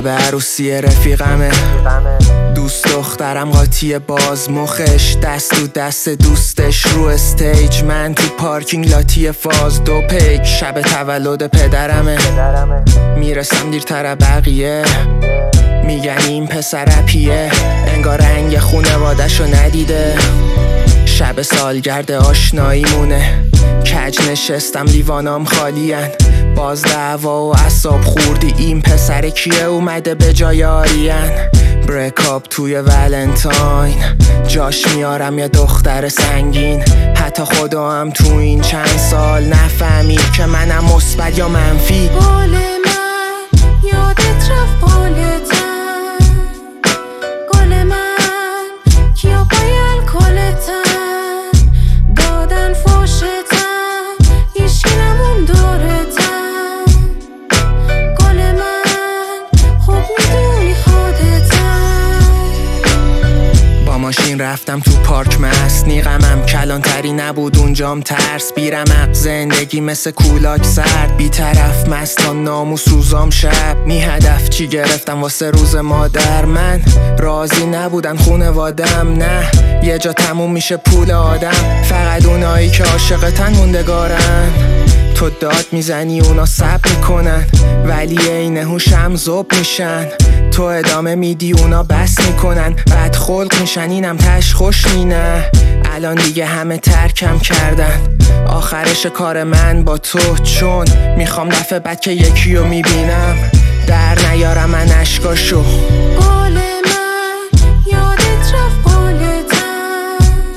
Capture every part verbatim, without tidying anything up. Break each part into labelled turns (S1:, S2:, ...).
S1: شب عروسی رفیقمه، دوست دخترم قاطی باز مخش، دست تو دست دوستش رو استیج، من تو پارکینگ لاتی فاز دو پیک. شب تولد پدرمه، میرسم دیرتر بقیه، میگن این پسر اپیه، انگار رنگ خونواده‌شو ندیده. شب سالگرد آشناییمونه، کج نشستم لیوانام خالین، باز دعوا و اعصاب خوردی، این پسر کیه اومده به جای آریان. بریکاپ توی ولنتاین، جاش میارم یه دختر سنگین، حتی خدا هم تو این چند سال نفهمید که منم مثبت یا منفی.
S2: بال من یادت رفت بالتن، گل من کیا بایل کلتن، دادن فاشتن هیچکی نمون دورتن، گل من خوب میدونی خودتن.
S1: با ماشین رفتم تو پارک مست، نیقمم کلانتری نبود اونجام ترس، بیرمق زندگی مثل کولاک سرد، بی طرف مستان نامو سوزام شب، نی هدف چی گرفتم واسه روز مادر، من راضی نبودن خونوادم، نه یه جا تموم میشه پول آدم، فقط اونایی که عاشقتن موندگارن. تو داد میزنی اونا صبر میکنن، ولی عین هوشم ذوب میشن، تو ادامه میدی اونا بس میکنن، بعد خلق میشن اینم تش خوش مینه. الان دیگه همه ترکم کردن، آخرش کار من با تو، چون میخوام دفعه بعد که یکیو میبینم در نیارم من اشکاشو.
S2: بال من یادت رفت بالتن،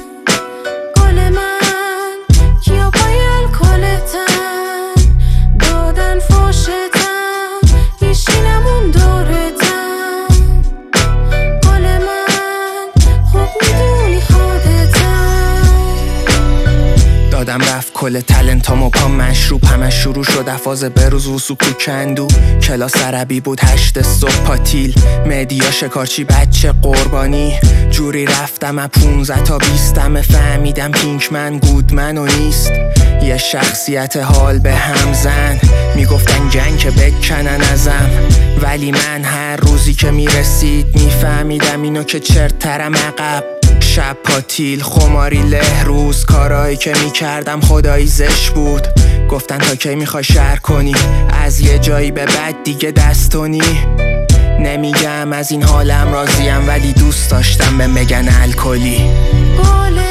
S2: گل من کیا بایل کلتن، دادن فاشتن هیچکی نمون دورتن، گل من خوب میدونی خودتن.
S1: دادم رفت کل تلنتام و پا مشروب، همه شروع شد افاز بروز و سوکو کندو، کلاس عربی بود هشت صبح پاتیل، مدیا شکارچی بچه قربانی، جوری رفتم از پونزه تا بیستم، فهمیدم پینکمن گودمن و نیست، یه شخصیت حال به هم زن، میگفتن گنگ که بکنن ازم، ولی من هر روزی که میرسید میفهمیدم اینو که چرترم عقب. شب پاتیل خماری له روز، کارایی که میکردم خدایی زش بود، گفتن تا کی میخوای شهر کنی، از یه جایی به بعد دیگه دستونی. نمیگم از این حالم راضیم، ولی دوست داشتم به مگن الکلی.
S2: بال